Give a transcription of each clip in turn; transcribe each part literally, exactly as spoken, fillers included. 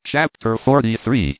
Chapter forty-three.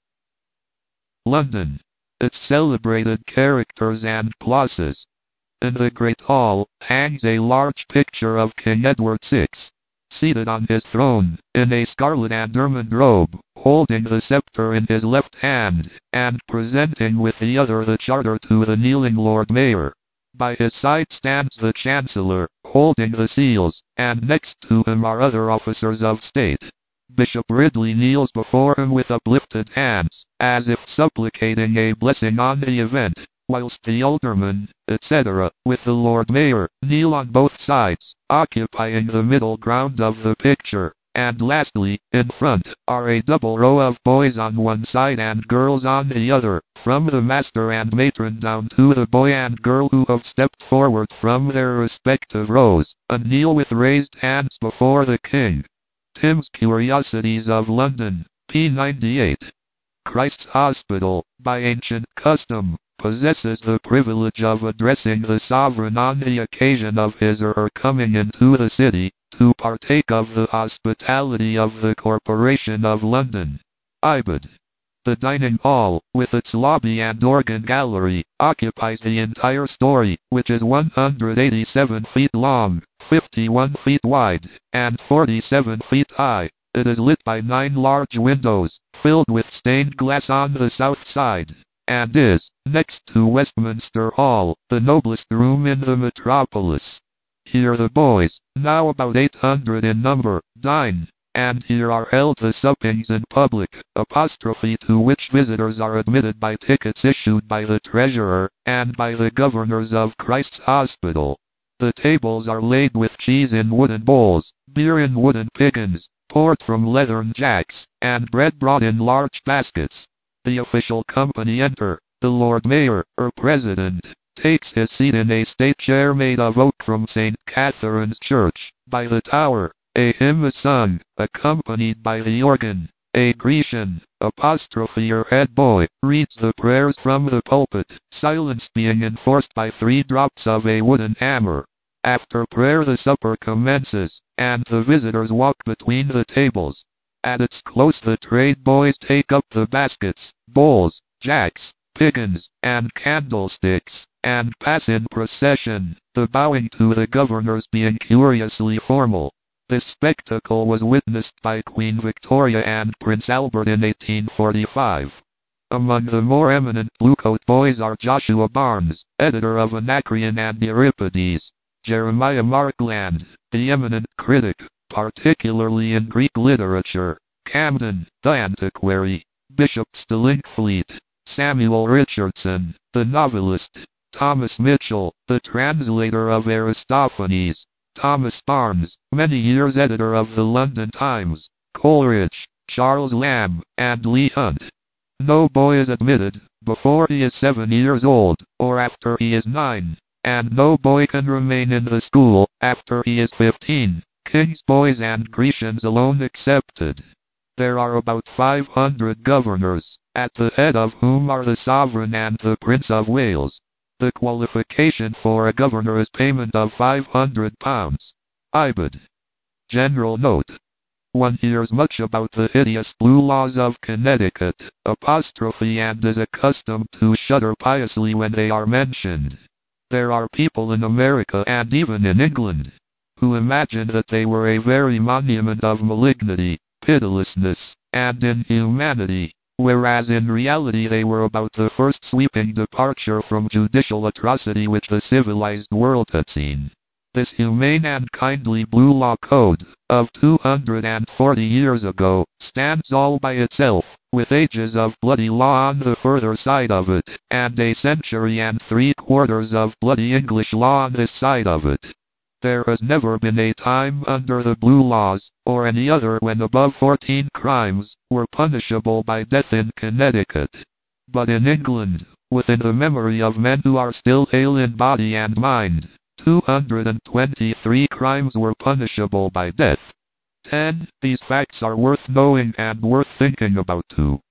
London. Its celebrated characters and plazas. In the Great Hall hangs a large picture of King Edward the Sixth, seated on his throne, in a scarlet and ermine robe, holding the scepter in his left hand, and presenting with the other the charter to the kneeling Lord Mayor. By his side stands the Chancellor, holding the seals, and next to him are other officers of state. Bishop Ridley kneels before him with uplifted hands, as if supplicating a blessing on the event, whilst the aldermen, et cetera, with the Lord Mayor, kneel on both sides, occupying the middle ground of the picture. And lastly, in front, are a double row of boys on one side and girls on the other, from the master and matron down to the boy and girl who have stepped forward from their respective rows, and kneel with raised hands before the king. Tim's Curiosities of London, p ninety-eight. Christ's Hospital, by ancient custom, possesses the privilege of addressing the sovereign on the occasion of his or her coming into the city, to partake of the hospitality of the Corporation of London. Ibid. The dining hall, with its lobby and organ gallery, occupies the entire story, which is one hundred eighty-seven feet long, fifty-one feet wide, and forty-seven feet high. It is lit by nine large windows, filled with stained glass on the south side, and is, next to Westminster Hall, the noblest room in the metropolis. Here the boys, now about eight hundred in number, dine, and here are held the suppings in public, apostrophe to which visitors are admitted by tickets issued by the treasurer, and by the governors of Christ's Hospital. The tables are laid with cheese in wooden bowls, beer in wooden piggins, port from leathern jacks, and bread brought in large baskets. The official company enter. The Lord Mayor, or President, takes his seat in a state chair made of oak from Saint Catherine's Church, by the Tower. A hymn is sung, accompanied by the organ. A Grecian, apostrophe or head boy, reads the prayers from the pulpit, silence being enforced by three drops of a wooden hammer. After prayer the supper commences, and the visitors walk between the tables. At its close the trade boys take up the baskets, bowls, jacks, piggins, and candlesticks, and pass in procession, the bowing to the governors being curiously formal. This spectacle was witnessed by Queen Victoria and Prince Albert in eighteen forty-five. Among the more eminent Bluecoat boys are Joshua Barnes, editor of Anacreon and Euripides; Jeremiah Markland, the eminent critic, particularly in Greek literature; Camden, the antiquary; Bishop Stillingfleet; Samuel Richardson, the novelist; Thomas Mitchell, the translator of Aristophanes; Thomas Barnes, many years editor of the London Times; Coleridge, Charles Lamb, and Leigh Hunt. No boy is admitted before he is seven years old, or after he is nine, and no boy can remain in the school after he is fifteen, King's boys and Grecians alone excepted. There are about five hundred governors, at the head of whom are the sovereign and the Prince of Wales. The qualification for a governor is payment of five hundred pounds. Ibid. General note. One hears much about the hideous blue laws of Connecticut, apostrophe, and is accustomed to shudder piously when they are mentioned. There are people in America and even in England who imagine that they were a very monument of malignity, pitilessness, and inhumanity, whereas in reality they were about the first sweeping departure from judicial atrocity which the civilized world had seen. This humane and kindly blue law code, of two hundred forty years ago, stands all by itself, with ages of bloody law on the further side of it, and a century and three quarters of bloody English law on this side of it. There has never been a time under the blue laws, or any other, when above fourteen crimes were punishable by death in Connecticut. But in England, within the memory of men who are still hale in body and mind, two hundred twenty-three crimes were punishable by death. ten. These facts are worth knowing and worth thinking about too.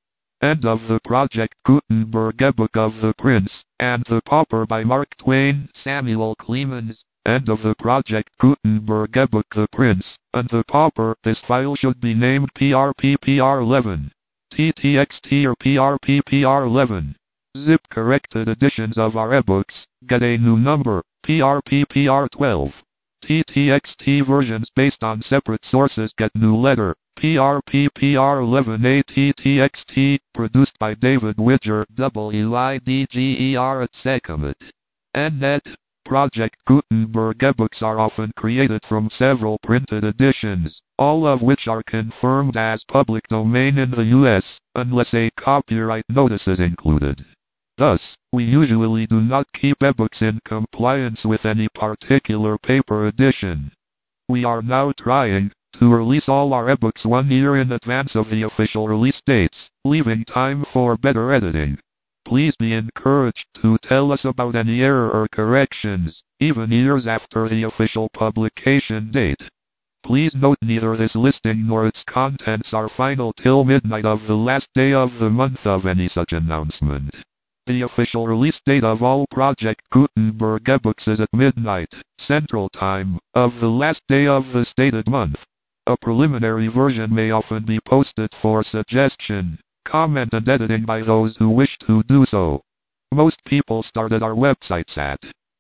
End of the Project Gutenberg, A Book of the Prince and the Pauper by Mark Twain, Samuel Clemens, End of the Project Gutenberg ebook The Prince and the Pauper. This file should be named P R P P R eleven, T T X T or P R P P R eleven. Zip corrected editions of our ebooks get a new number, P R P P R twelve. T T X T versions based on separate sources get new letter, P R P P R eleven. A T T X T, produced by David Widger, W I D G E R at Secomet. N net. Project Gutenberg ebooks are often created from several printed editions, all of which are confirmed as public domain in the U S, unless a copyright notice is included. Thus, we usually do not keep ebooks in compliance with any particular paper edition. We are now trying to release all our ebooks one year in advance of the official release dates, leaving time for better editing. Please be encouraged to tell us about any error or corrections, even years after the official publication date. Please note neither this listing nor its contents are final till midnight of the last day of the month of any such announcement. The official release date of all Project Gutenberg ebooks is at midnight, Central Time, of the last day of the stated month. A preliminary version may often be posted for suggestion, comment and editing by those who wish to do so. Most people started our websites at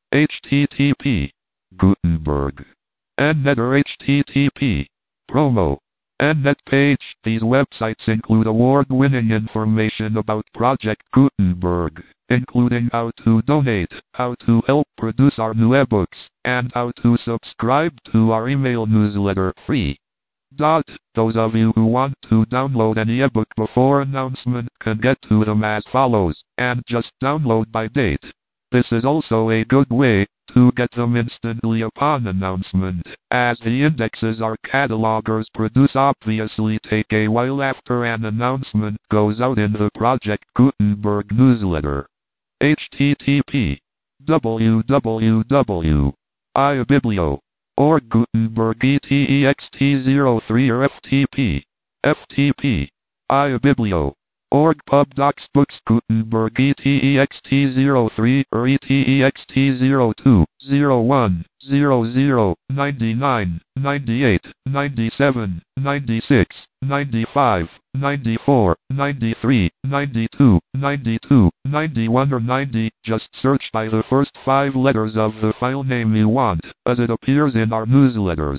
http Gutenberg Nnet or http promo Nnet page. These websites include award-winning information about Project Gutenberg, including how to donate, how to help produce our new ebooks, and how to subscribe to our email newsletter free. Dot. Those of you who want to download any ebook before announcement can get to them as follows, and just download by date. This is also a good way to get them instantly upon announcement, as the indexes our catalogers produce obviously take a while after an announcement goes out in the Project Gutenberg newsletter. http www ibiblio or Gutenberg text zero three or F T P. F T P. ibiblio. Org pub docs books Gutenberg text zero three or text zero two, zero one, zero zero, ninety-nine, ninety-eight, ninety-seven, ninety-six, ninety-five, ninety-four, ninety-three, ninety-two, ninety-two, ninety-one or ninety. Just search by the first five letters of the file name you want, as it appears in our newsletters.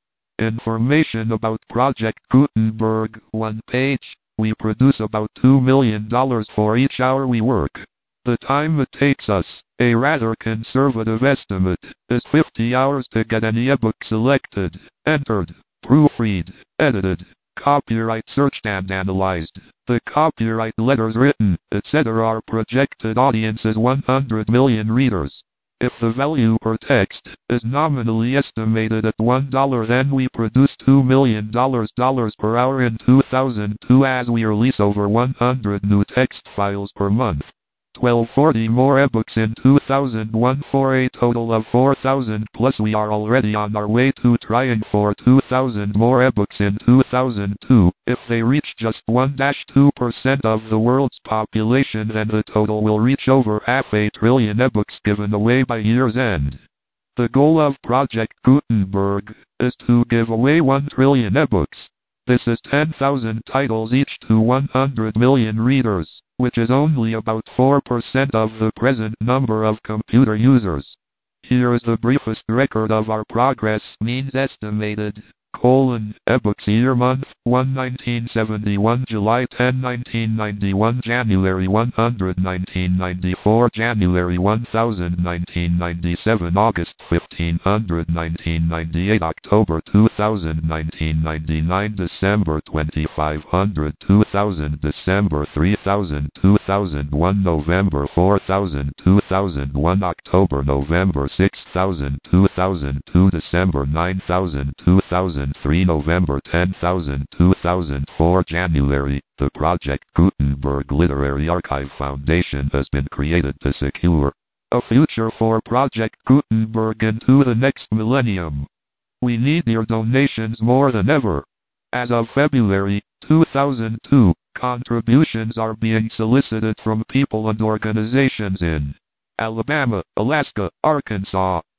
Information about Project Gutenberg. One page. We produce about two million dollars for each hour we work. The time it takes us, a rather conservative estimate, is fifty hours to get any ebook selected, entered, proofread, edited, copyright searched and analyzed. The copyright letters written, et cetera. Our projected audience is one hundred million readers. If the value per text is nominally estimated at one dollar, then we produce two million dollars per hour in two thousand two, as we release over one hundred new text files per month. twelve forty more ebooks in two thousand one for a total of four thousand plus. We are already on our way to trying for two thousand more ebooks in two thousand two. If they reach just one to two percent of the world's population, then the total will reach over half a trillion ebooks given away by year's end. The goal of Project Gutenberg is to give away one trillion ebooks. This is ten thousand titles each to one hundred million readers, which is only about four percent of the present number of computer users. Here is the briefest record of our progress. Means estimated. Colon, ebooks year month, one nineteen seventy-one, July tenth nineteen ninety-one, January one hundred nineteen ninety-four, January one thousand nineteen ninety-seven, August fifteen hundred nineteen ninety-eight, October two thousand nineteen ninety-nine, December twenty-five hundred two thousand, December three thousand two thousand one, November four thousand two thousand one, October November six thousand two thousand two, December nine thousand two thousand three, November ten thousand two thousand four, January. The Project Gutenberg Literary Archive Foundation has been created to secure a future for Project Gutenberg into the next millennium. We need your donations more than ever. As of February two thousand two, contributions are being solicited from people and organizations in Alabama, Alaska, Arkansas,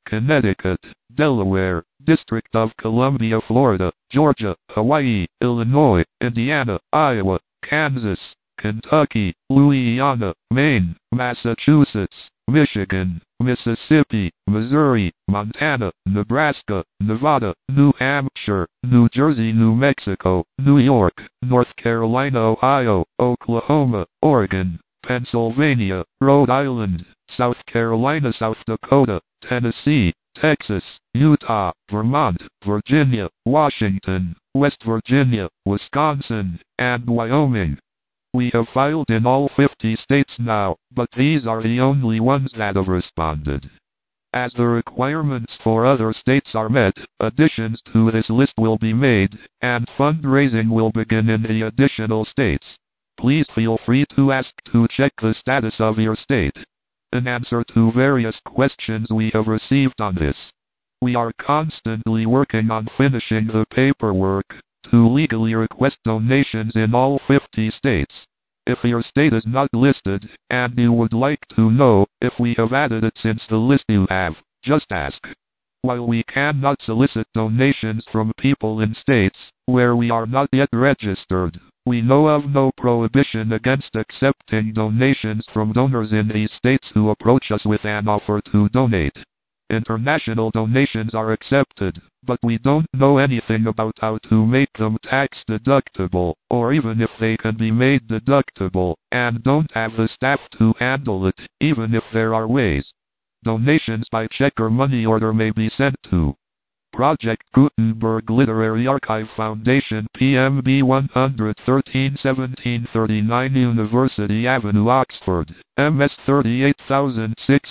Connecticut, Delaware, District of Columbia, Florida, Georgia, Hawaii, Illinois, Indiana, Iowa, Kansas, Kentucky, Louisiana, Maine, Massachusetts, Michigan, Mississippi, Missouri, Montana, Nebraska, Nevada, New Hampshire, New Jersey, New Mexico, New York, North Carolina, Ohio, Oklahoma, Oregon, Pennsylvania, Rhode Island, South Carolina, South Dakota, Tennessee, Texas, Utah, Vermont, Virginia, Washington, West Virginia, Wisconsin, and Wyoming. We have filed in all fifty states now, but these are the only ones that have responded. As the requirements for other states are met, additions to this list will be made, and fundraising will begin in the additional states. Please feel free to ask to check the status of your state. In answer to various questions we have received on this, we are constantly working on finishing the paperwork to legally request donations in all fifty states. If your state is not listed, and you would like to know if we have added it since the list you have, just ask. While we cannot solicit donations from people in states where we are not yet registered, we know of no prohibition against accepting donations from donors in these states who approach us with an offer to donate. International donations are accepted, but we don't know anything about how to make them tax deductible, or even if they can be made deductible, and don't have the staff to handle it, even if there are ways. Donations by check or money order may be sent to Project Gutenberg Literary Archive Foundation, P M B one thirteen seventeen thirty-nine University Avenue, Oxford, M S thirty-eight six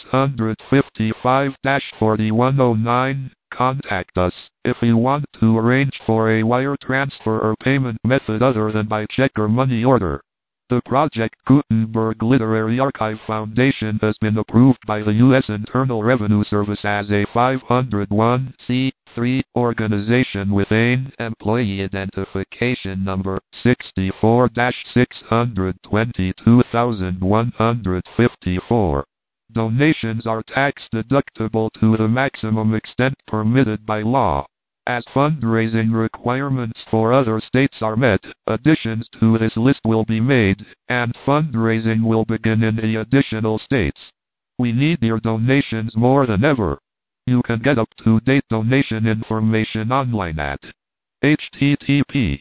five dash forty-one oh nine. Contact us if you want to arrange for a wire transfer or payment method other than by check or money order. The Project Gutenberg Literary Archive Foundation has been approved by the U S Internal Revenue Service as a five oh one c three organization with an employee identification number sixty-four dash six twenty-two one five-four. Donations are tax deductible to the maximum extent permitted by law. As fundraising requirements for other states are met, additions to this list will be made, and fundraising will begin in the additional states. We need your donations more than ever. You can get up-to-date donation information online at h t t p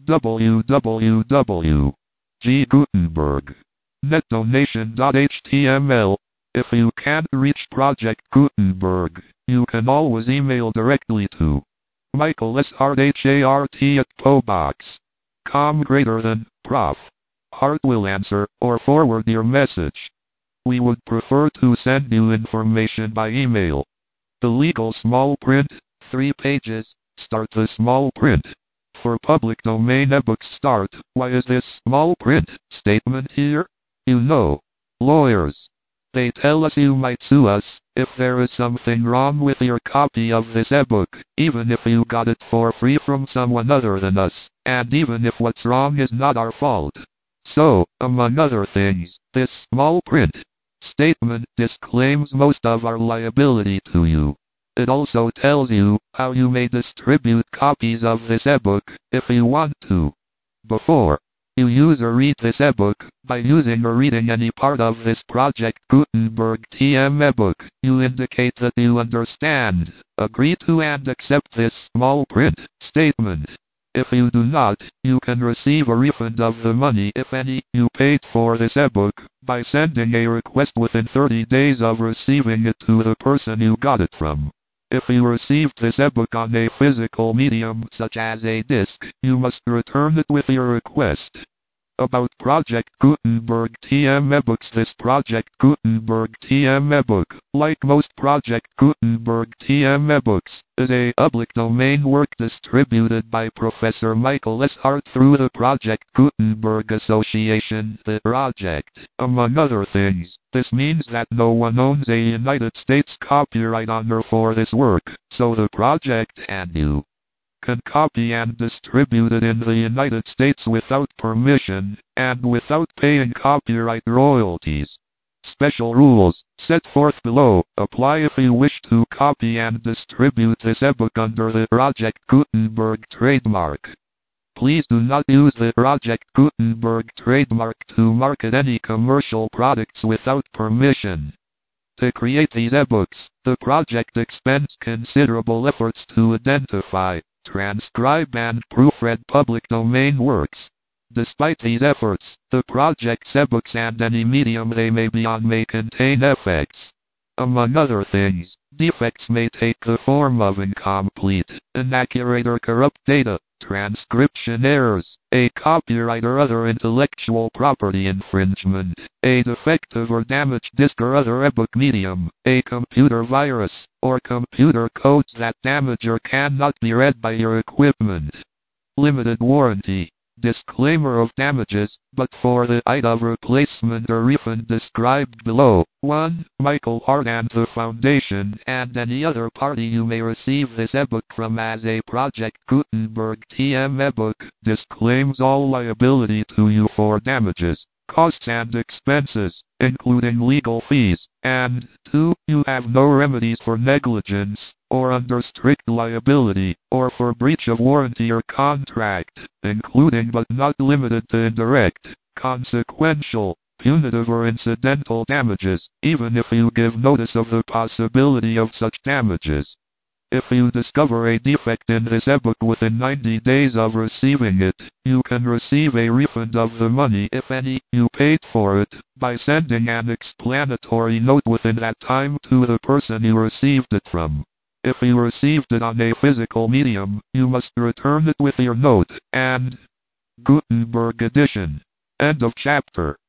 w w w dot g gutenberg dot net donation dot h t m l. If you can't reach Project Gutenberg, you can always email directly to Michael S. Hart, H A R T at pobox dot com greater than Prof. Hart will answer or forward your message. We would prefer to send you information by email. The legal small print, three pages, start the small print. For public domain ebooks start, why is this small print statement here? You know, lawyers. They tell us you might sue us if there is something wrong with your copy of this ebook, even if you got it for free from someone other than us, and even if what's wrong is not our fault. So, among other things, this small print statement disclaims most of our liability to you. It also tells you how you may distribute copies of this ebook if you want to. Before you use or read this ebook, by using or reading any part of this Project Gutenberg T M ebook, you indicate that you understand, agree to and accept this small print statement. If you do not, you can receive a refund of the money, if any, you paid for this ebook, by sending a request within thirty days of receiving it to the person you got it from. If you received this ebook on a physical medium such as a disc, you must return it with your request. About Project Gutenberg T M ebooks. This Project Gutenberg T M ebook, like most Project Gutenberg T M ebooks, is a public domain work distributed by Professor Michael S. Hart through the Project Gutenberg Association, the project. Among other things, this means that no one owns a United States copyright honor for this work, so the project and you can copy and distribute it in the United States without permission, and without paying copyright royalties. Special rules, set forth below, apply if you wish to copy and distribute this ebook under the Project Gutenberg trademark. Please do not use the Project Gutenberg trademark to market any commercial products without permission. To create these ebooks, the project expends considerable efforts to identify, transcribe and proofread public domain works. Despite these efforts, the project's ebooks and any medium they may be on may contain defects. Among other things, defects may take the form of incomplete, inaccurate or corrupt data, transcription errors, a copyright or other intellectual property infringement, a defective or damaged disk or other ebook medium, a computer virus, or computer codes that damage or cannot be read by your equipment. Limited warranty. Disclaimer of damages, but for the item replacement or refund described below. one. Michael Hart and the Foundation and any other party you may receive this ebook from as a Project Gutenberg T M ebook disclaims all liability to you for damages, costs and expenses, including legal fees, and two. You have no remedies for negligence, or under strict liability, or for breach of warranty or contract, including but not limited to indirect, consequential, punitive or incidental damages, even if you give notice of the possibility of such damages. If you discover a defect in this ebook within ninety days of receiving it, you can receive a refund of the money, if any, you paid for it, by sending an explanatory note within that time to the person you received it from. If you received it on a physical medium, you must return it with your note, and Gutenberg edition. End of chapter.